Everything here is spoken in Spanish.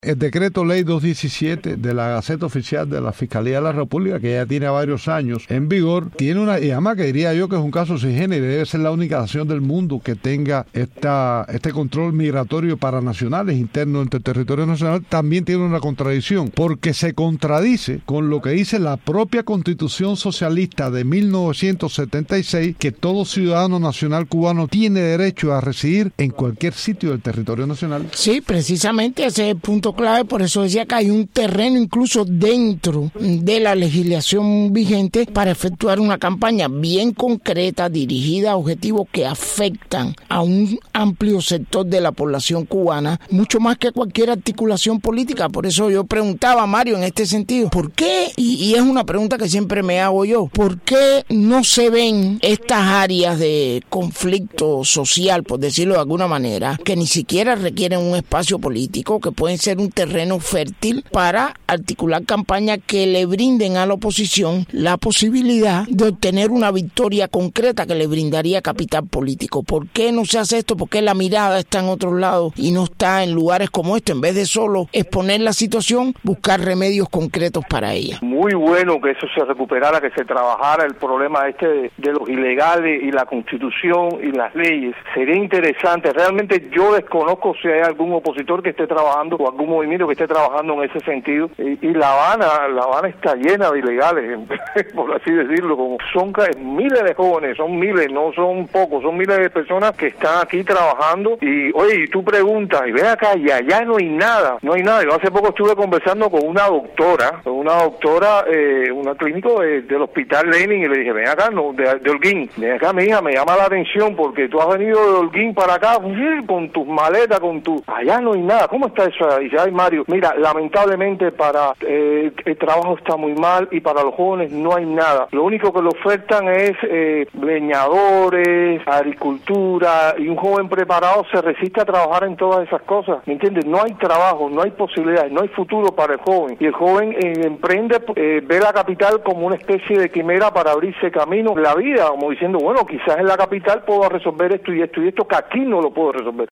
El decreto ley 217 de la Gaceta Oficial de la Fiscalía de la República, que ya tiene varios años en vigor, tiene una, y además que diría yo que es un caso sui generis, debe ser la única nación del mundo que tenga este control migratorio para nacionales internos entre el territorio nacional. También tiene una contradicción, porque se contradice con lo que dice la propia Constitución Socialista de 1976, que todo ciudadano nacional cubano tiene derecho a residir en cualquier sitio del territorio nacional. Sí, precisamente ese es el punto clave, por eso decía que hay un terreno incluso dentro de la legislación vigente para efectuar una campaña bien concreta, dirigida a objetivos que afectan a un amplio sector de la población cubana, mucho más que cualquier articulación política. Por eso yo preguntaba a Mario en este sentido, ¿por qué? Y es una pregunta que siempre me hago yo, ¿por qué no se ven estas áreas de conflicto social, por decirlo de alguna manera, que ni siquiera requieren un espacio político, que pueden ser un terreno fértil para articular campañas que le brinden a la oposición la posibilidad de obtener una victoria concreta que le brindaría capital político? ¿Por qué no se hace esto? ¿Por qué la mirada está en otros lados y no está en lugares como este? En vez de solo exponer la situación, buscar remedios concretos para ella. Muy bueno que eso se recuperara, que se trabajara el problema de los ilegales y la Constitución y las leyes. Sería interesante. Realmente yo desconozco si hay algún opositor que esté trabajando o algún movimiento que esté trabajando en ese sentido, y La Habana está llena de ilegales, por así decirlo, como son miles de jóvenes, son miles, no son pocos, son miles de personas que están aquí trabajando, y oye, y tú preguntas, y ven acá, y allá no hay nada. Yo hace poco estuve conversando con una doctora, una clínico del Hospital Lenin, y le dije, ven acá, no, de Holguín, ven acá, mi hija, me llama la atención, porque tú has venido de Holguín para acá, con tus maletas, allá no hay nada. ¿Cómo está eso? Dice, ay, Mario, mira, lamentablemente el trabajo está muy mal, y para los jóvenes no hay nada. Lo único que le ofertan es leñadores, agricultura, y un joven preparado se resiste a trabajar en todas esas cosas, ¿me entiendes? No hay trabajo, no hay posibilidades, no hay futuro para el joven, y el joven emprende, ve la capital como una especie de quimera para abrirse camino en la vida, como diciendo, bueno, quizás en la capital puedo resolver esto y esto y esto, que aquí no lo puedo resolver.